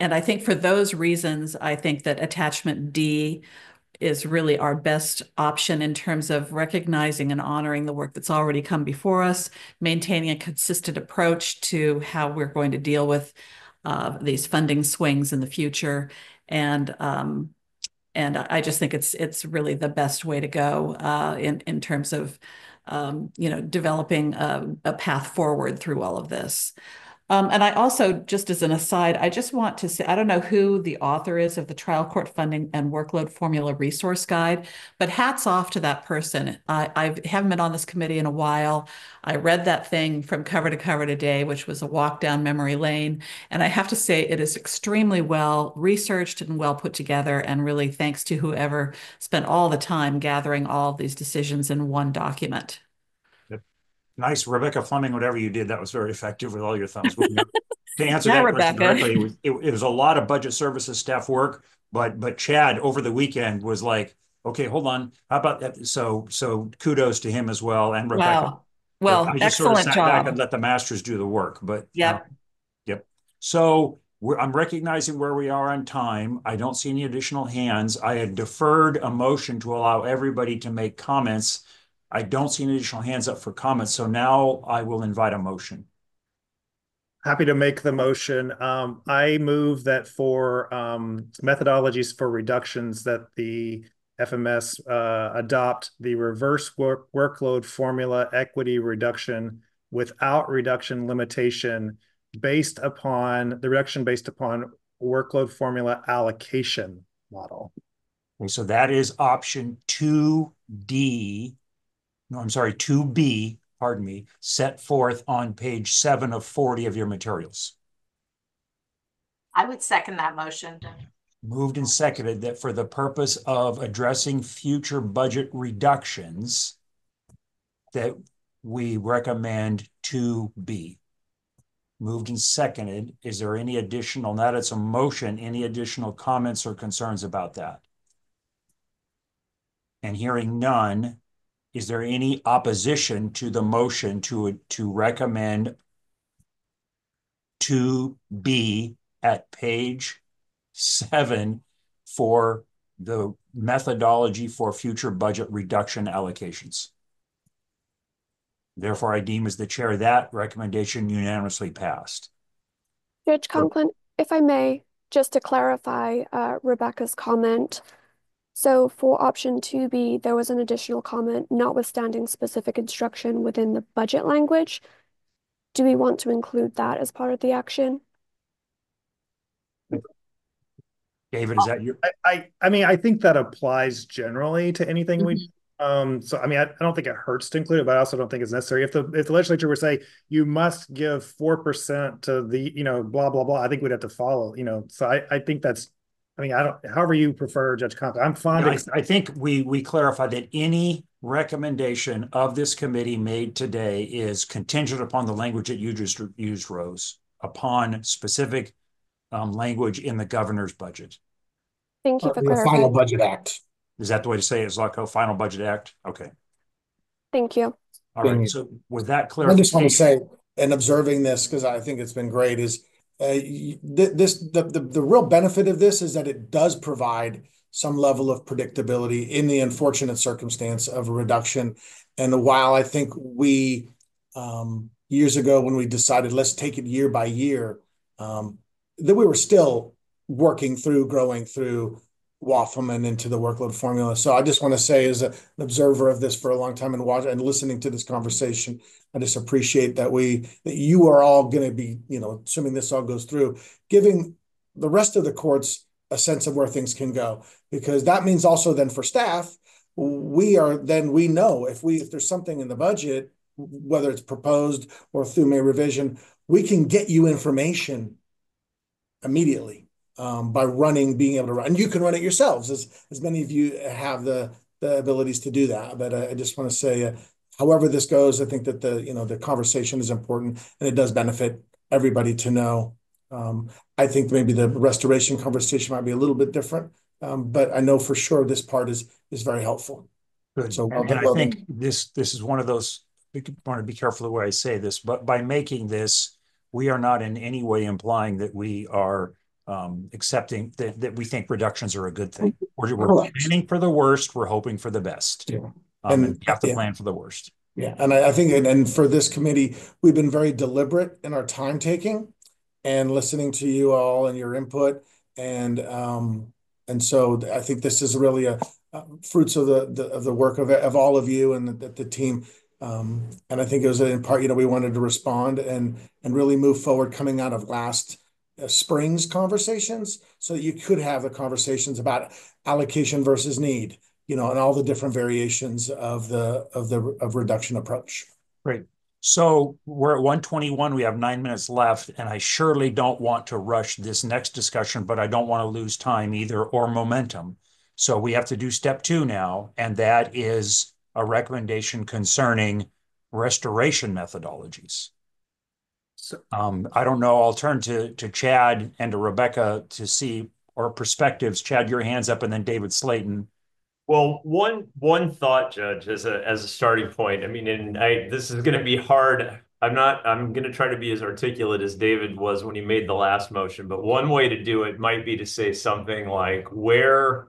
S11: I think for those reasons, I think that attachment D is really our best option in terms of recognizing and honoring the work that's already come before us, maintaining a consistent approach to how we're going to deal with these funding swings in the future. And I just think it's really the best way to go in terms of developing a path forward through all of this. And I also, just as an aside, I just want to say, I don't know who the author is of the Trial Court Funding and Workload Formula Resource Guide, but hats off to that person. I haven't been on this committee in a while. I read that thing from cover to cover today, which was a walk down memory lane. And I have to say it is extremely well researched and well put together. And really thanks to whoever spent all the time gathering all of these decisions in one document.
S2: Nice, Rebecca Fleming, whatever you did, that was very effective with all your thumbs. To answer
S11: Yeah,
S2: that question
S11: Rebecca.
S2: directly, it was a lot of budget services staff work, but Chad over the weekend was like, okay, hold on, how about that? So kudos to him as well, and Rebecca.
S11: Wow. Well,
S2: I just sort of
S11: excellent
S2: sat back
S11: job.
S2: and let the masters do the work, but
S11: Yep.
S2: yep. So I'm recognizing where we are on time. I don't see any additional hands. I had deferred a motion to allow everybody to make comments. I don't see any additional hands up for comments, so now I will invite a motion.
S9: Happy to make the motion. I move that for methodologies for reductions that the FMS adopt the reverse workload formula equity reduction without reduction limitation based upon the reduction based upon workload formula allocation model.
S2: Okay, so that is option 2D. No, I'm sorry, 2B, pardon me, set forth on page 7 of 40 of your materials.
S4: I would second that motion.
S2: Moved and seconded that for the purpose of addressing future budget reductions, that we recommend 2B. Moved and seconded. Is there any additional, now that it's a motion, any additional comments or concerns about that? And hearing none, is there any opposition to the motion to recommend 2B at page 7 for the methodology for future budget reduction allocations? Therefore, I deem as the chair that recommendation unanimously passed.
S1: Judge Conklin, if I may, just to clarify Rebecca's comment. So for option 2B, there was an additional comment, notwithstanding specific instruction within the budget language. Do we want to include that as part of the action?
S2: David, is that your?
S9: I mean, I think that applies generally to anything we. So I mean, I don't think it hurts to include it, but I also don't think it's necessary. If the legislature were to say you must give 4% to the blah blah blah, I think we'd have to follow. So I think that's. I mean, I don't. However you prefer, Judge Conklin. I'm fine.
S2: Yeah, I think we clarify that any recommendation of this committee made today is contingent upon the language that you just used, Rose, upon specific language in the governor's budget.
S1: Thank you for
S7: The
S1: clarifying.
S7: final budget act.
S1: Is
S2: that the way to say it, Zlatko? Final budget act? Okay.
S1: Thank you.
S2: All right. So with that clarification,
S7: I just want to say, and observing this, because I think it's been great, is the real benefit of this is that it does provide some level of predictability in the unfortunate circumstance of a reduction. And while I think we years ago when we decided let's take it year by year, that we were still working through, growing through WAFM and into the workload formula. So I just want to say, as an observer of this for a long time and listening to this conversation, I just appreciate that you are all going to be, assuming this all goes through, giving the rest of the courts a sense of where things can go, because that means also then for staff, we know if there's something in the budget, whether it's proposed or through May revision, we can get you information immediately. By being able to run, and you can run it yourselves, as many of you have the abilities to do that. But I just want to say, however this goes, I think that the conversation is important, and it does benefit everybody to know. I think maybe the restoration conversation might be a little bit different, but I know for sure this part is very helpful.
S2: Good.
S7: So
S2: and I think this is one of those. We want to be careful the way I say this, but by making this, we are not in any way implying that we are accepting that we think reductions are a good thing. We're
S7: Correct.
S2: planning for the worst. We're hoping for the best.
S7: Yeah.
S2: And
S7: And
S2: you have to
S7: yeah.
S2: plan for the worst.
S7: Yeah, and I think, and for this committee, we've been very deliberate in our time taking and listening to you all and your input, and so I think this is really a fruits of the work of all of you and the team, and I think it was in part, we wanted to respond and really move forward coming out of last spring's conversations, so that you could have the conversations about allocation versus need. And all the different variations of reduction approach.
S2: Great. So we're at 1:21. We have 9 minutes left, and I surely don't want to rush this next discussion, but I don't want to lose time either or momentum. So we have to do step 2 now, and that is a recommendation concerning restoration methodologies. So I don't know. I'll turn to Chad and to Rebecca to see our perspectives. Chad, your hand's up, and then David Slayton.
S8: Well, one thought, Judge, as a starting point. I mean, and this is going to be hard. I'm going to try to be as articulate as David was when he made the last motion. But one way to do it might be to say something like where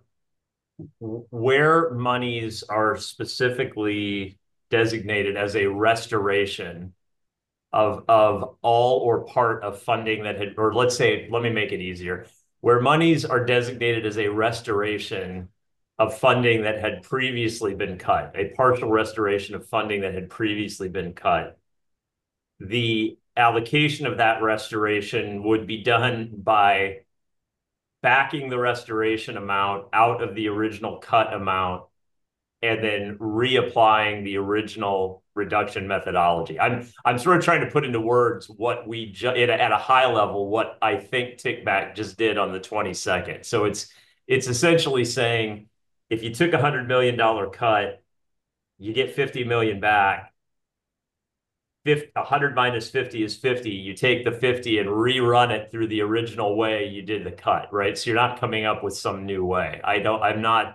S8: monies are specifically designated as a restoration of all or part of funding that had, or let's say, let me make it easier, where monies are designated as a restoration of funding that had previously been cut, a partial restoration of funding that had previously been cut. The allocation of that restoration would be done by backing the restoration amount out of the original cut amount and then reapplying the original reduction methodology. I'm sort of trying to put into words what we at a high level, what I think TICMAC just did on the 22nd. So it's essentially saying, if you took $100 million cut, you get 50 million back. 100 minus 50 is 50. You take the 50 and rerun it through the original way you did the cut, right? So you're not coming up with some new way. I thought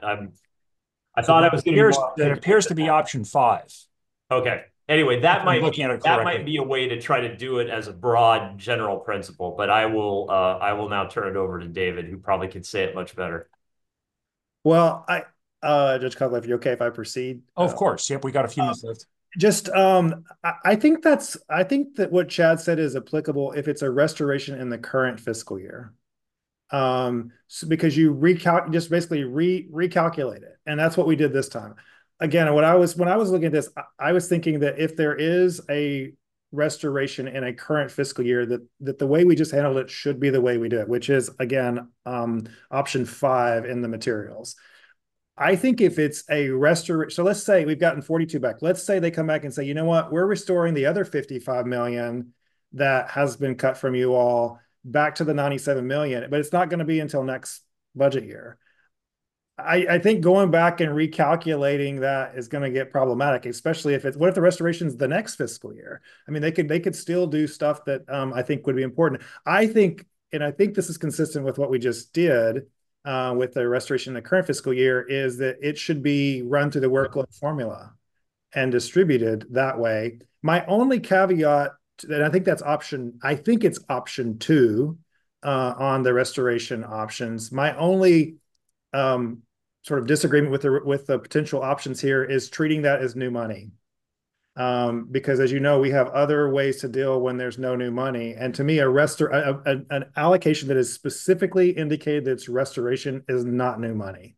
S8: I was going to be.
S2: It appears to be option 5.
S8: Okay. Anyway, that might be a way to try to do it as a broad general principle, but I will now turn it over to David, who probably could say it much better.
S9: Well, Judge Cutler, if you're okay if I proceed.
S2: Oh, of course. Yep, we got a few minutes left.
S9: Just, I think that what Chad said is applicable if it's a restoration in the current fiscal year. So because you basically recalculate it, and that's what we did this time. Again, when I was looking at this, I was thinking that if there is a restoration in a current fiscal year, that the way we just handled it should be the way we do it, which is again option 5 in the materials. I think if it's a restoration, so let's say we've gotten 42 back. Let's say they come back and say, you know what, we're restoring the other 55 million that has been cut from you all back to the 97 million, but it's not going to be until next budget year. I think going back and recalculating that is going to get problematic, especially if what if the restoration is the next fiscal year? I mean, they could still do stuff that I think would be important. I think this is consistent with what we just did with the restoration in the current fiscal year, is that it should be run through the workload formula and distributed that way. My only caveat, and I think it's option 2 on the restoration options. My only sort of disagreement with the potential options here is treating that as new money. Because as you know, we have other ways to deal when there's no new money. And to me, an allocation that is specifically indicated that it's restoration is not new money.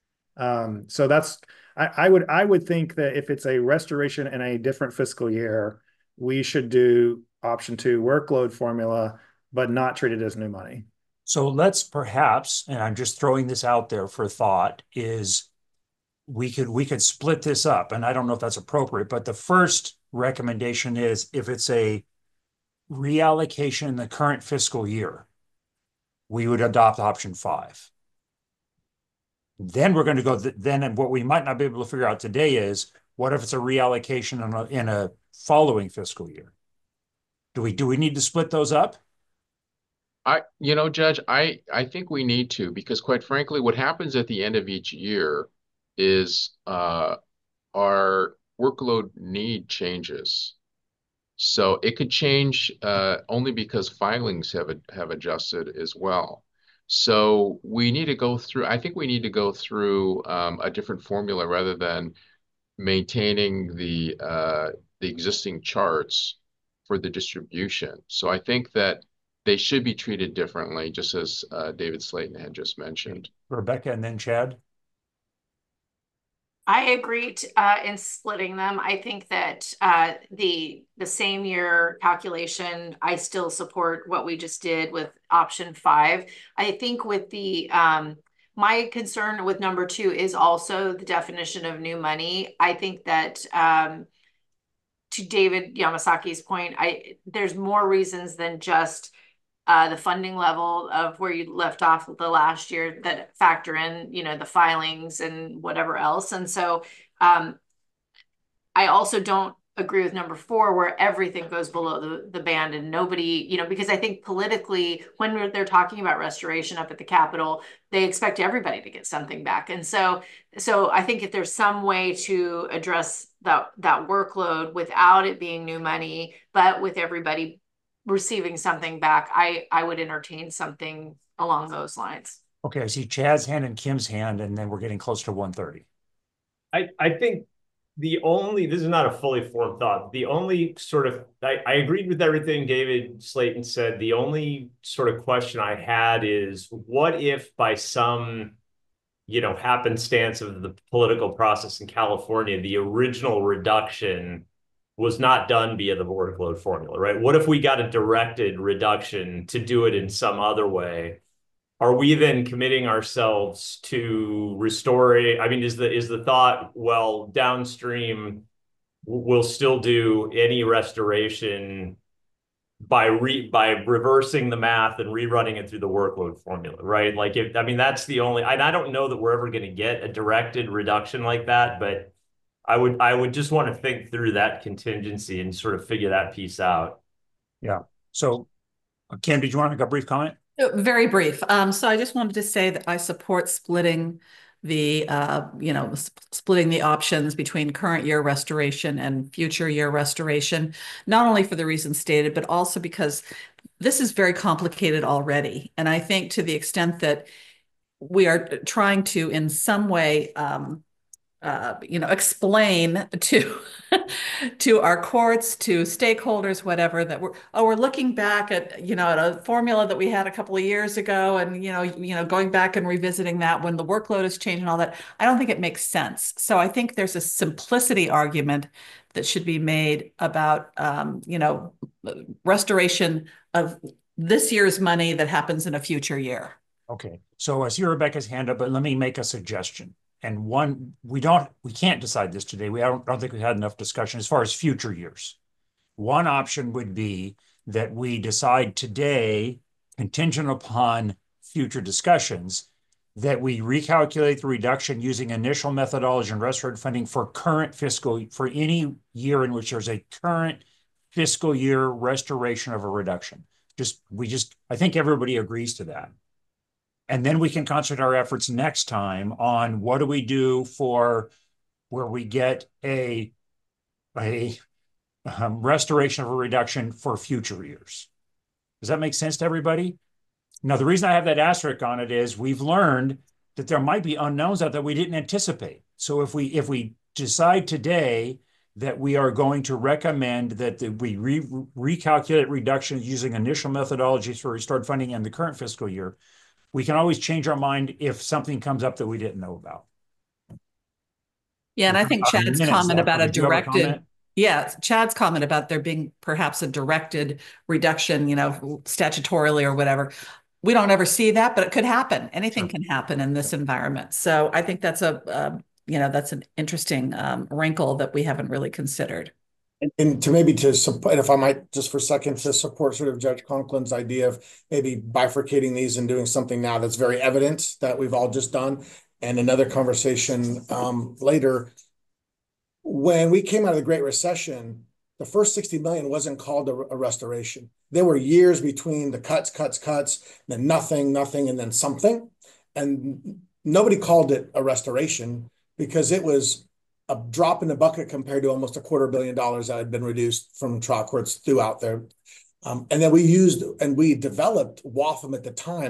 S9: So that's, I would think that if it's a restoration in a different fiscal year, we should do option 2 workload formula, but not treat it as new money.
S2: So let's perhaps, and I'm just throwing this out there for thought, is we could split this up, and I don't know if that's appropriate, but the first recommendation is if it's a reallocation in the current fiscal year, we would adopt option 5. Then we're going to go, then what we might not be able to figure out today is, what if it's a reallocation in a following fiscal year? Do we need to split those up?
S6: Judge, I think we need to, because quite frankly, what happens at the end of each year is our workload need changes. So it could change only because filings have adjusted as well. So we need to go through, I think we need to go through a different formula rather than maintaining the existing charts for the distribution. So I think that they should be treated differently, just as David Slayton had just mentioned.
S2: Rebecca and then Chad.
S4: I agree in splitting them. I think that the same year calculation, I still support what we just did with option 5. I think with the my concern with number 2 is also the definition of new money. I think that to David Yamasaki's point, there's more reasons than just the funding level of where you left off the last year that factor in, the filings and whatever else. And so I also don't agree with number 4, where everything goes below the band and nobody, because I think politically, when they're talking about restoration up at the Capitol, they expect everybody to get something back. And so I think if there's some way to address that workload without it being new money, but with everybody receiving something back, I would entertain something along those lines.
S2: Okay, I see Chad's hand and Kim's hand, and then we're getting close to 1:30.
S8: I think this is not a fully formed thought. The only sort of, I agreed with everything David Slayton said. The only sort of question I had is, what if by some, happenstance of the political process in California, the original reduction was not done via the workload formula, right? What if we got a directed reduction to do it in some other way? Are we then committing ourselves to restoring? I mean, is the thought, well, downstream, we'll still do any restoration by reversing the math and rerunning it through the workload formula, right? Like, that's the only, and I don't know that we're ever going to get a directed reduction like that, but I would just want to think through that contingency and sort of figure that piece out.
S2: Yeah. So, Kim, did you want to make a brief comment?
S11: Very brief. So I just wanted to say that I support splitting the options between current year restoration and future year restoration, not only for the reasons stated, but also because this is very complicated already. And I think to the extent that we are trying to, in some way, explain to our courts, to stakeholders, whatever, that we're looking back at at a formula that we had a couple of years ago, and going back and revisiting that when the workload has changed and all that. I don't think it makes sense. So I think there's a simplicity argument that should be made about restoration of this year's money that happens in a future year.
S2: Okay. So I see Rebecca's hand up, but let me make a suggestion. And one, we can't decide this today. I don't think we had enough discussion as far as future years. One option would be that we decide today, contingent upon future discussions, that we recalculate the reduction using initial methodology and restorative funding for for any year in which there's a current fiscal year restoration of a reduction. I think everybody agrees to that. And then we can concentrate our efforts next time on what do we do for where we get a restoration of a reduction for future years. Does that make sense to everybody? Now, the reason I have that asterisk on it is we've learned that there might be unknowns out that we didn't anticipate. So if we decide today that we are going to recommend that we recalculate reductions using initial methodologies for restored funding in the current fiscal year, we can always change our mind if something comes up that we didn't know about.
S11: Yeah, and I think Chad's comment about a directed, Chad's comment about there being perhaps a directed reduction, statutorily or whatever. We don't ever see that, but it could happen. Anything can happen in this environment. So I think that's that's an interesting wrinkle that we haven't really considered.
S7: And to support, if I might just for a second, to support sort of Judge Conklin's idea of maybe bifurcating these and doing something now that's very evident that we've all just done, and another conversation later. When we came out of the Great Recession, the first 60 million wasn't called a restoration. There were years between the cuts, then nothing, and then something. And nobody called it a restoration because it was a drop in the bucket compared to almost $250 million that had been reduced from trial courts throughout there. And then we developed Waltham at the time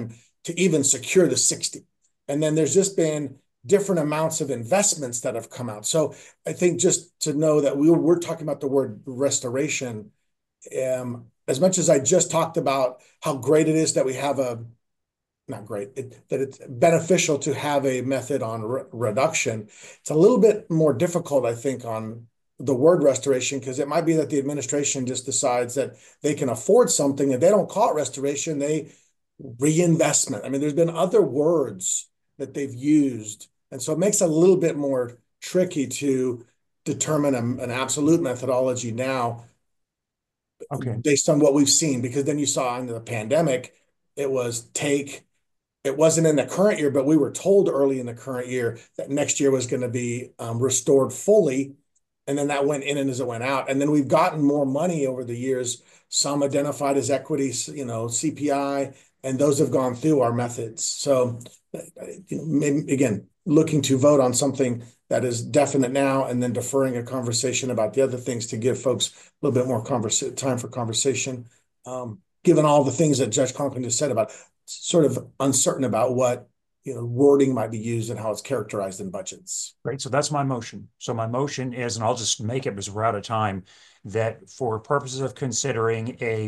S7: to even secure the 60. And then there's just been different amounts of investments that have come out. So I think just to know that we're talking about the word restoration, as much as I just talked about how great it is that we have not great, that it's beneficial to have a method on reduction, it's a little bit more difficult, I think, on the word restoration, because it might be that the administration just decides that they can afford something and they don't call it restoration, they reinvestment. I mean, there's been other words that they've used. And so it makes it a little bit more tricky to determine an absolute methodology now, based on what we've seen, because then you saw in the pandemic, it wasn't in the current year, but we were told early in the current year that next year was going to be restored fully. And then that went in and as it went out. And then we've gotten more money over the years, some identified as equity, CPI, and those have gone through our methods. So, maybe, again, looking to vote on something that is definite now and then deferring a conversation about the other things to give folks a little bit more time for conversation. Given all the things that Judge Conklin just said about sort of uncertain about what wording might be used and how it's characterized in budgets.
S2: Great. So that's my motion. So my motion is, and I'll just make it because we're out of time, that for purposes of considering a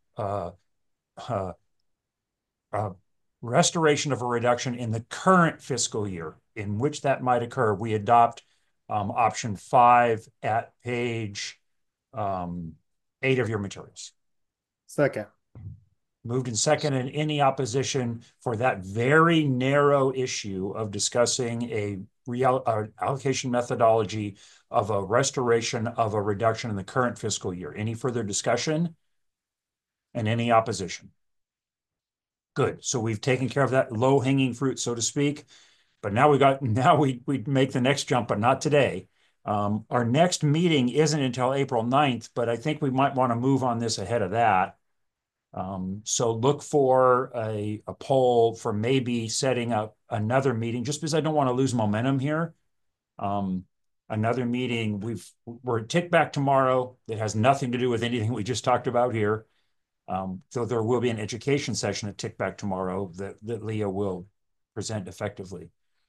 S2: restoration of a reduction in the current fiscal year in which that might occur, we adopt option 5 at page 8 of your materials.
S9: Second.
S2: Moved in second, and any opposition for that very narrow issue of discussing a allocation methodology of a restoration of a reduction in the current fiscal year. Any further discussion? And any opposition? Good. So we've taken care of that low-hanging fruit, so to speak. But now we make the next jump, but not today. Our next meeting isn't until April 9th, but I think we might want to move on this ahead of that. So look for a poll for maybe setting up another meeting, just because I don't want to lose momentum here. Another meeting, we're tick back tomorrow. That has nothing to do with anything we just talked about here. So there will be an education session at tick back tomorrow that Leah will present effectively.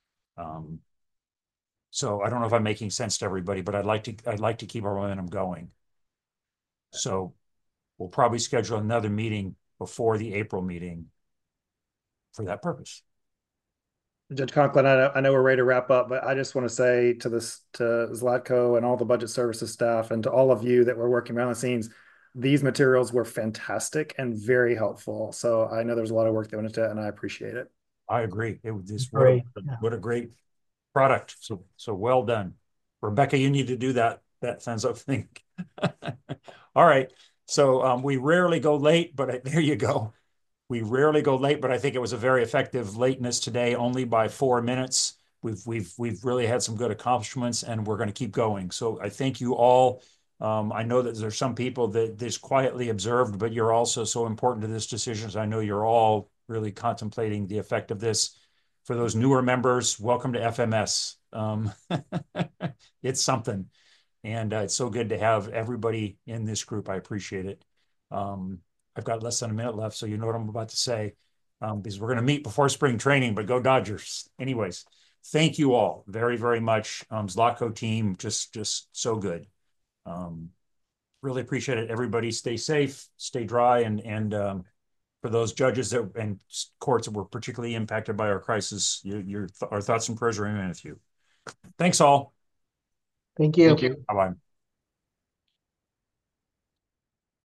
S2: So I don't know if I'm making sense to everybody, but I'd like to keep our momentum going. So we'll probably schedule another meeting before the April meeting for that purpose.
S9: Judge Conklin, I know we're ready to wrap up, but I just want to say to Zlatko and all the budget services staff and to all of you that were working behind the scenes, these materials were fantastic and very helpful. So I know there's a lot of work that went into it, and I appreciate it.
S2: I agree. It was just
S10: great.
S2: What a great product. So well done. Rebecca, you need to do that sense of thing. All right. So we rarely go late, but there you go. We rarely go late, but I think it was a very effective lateness today, only by 4 minutes. We've really had some good accomplishments, and we're going to keep going. So I thank you all. I know that there's some people that this quietly observed, but you're also so important to this decision. So I know you're all really contemplating the effect of this. For those newer members, welcome to FMS. It's something. And it's so good to have everybody in this group. I appreciate it. I've got less than a minute left, so you know what I'm about to say, because we're going to meet before spring training, but go Dodgers. Anyways, thank you all very, very much. Zlatko team, just so good. Really appreciate it. Everybody stay safe, stay dry, and for those judges and courts that were particularly impacted by our crisis, our thoughts and prayers remain with you. Thanks all.
S10: Thank you.
S6: Thank you.
S2: Bye-bye.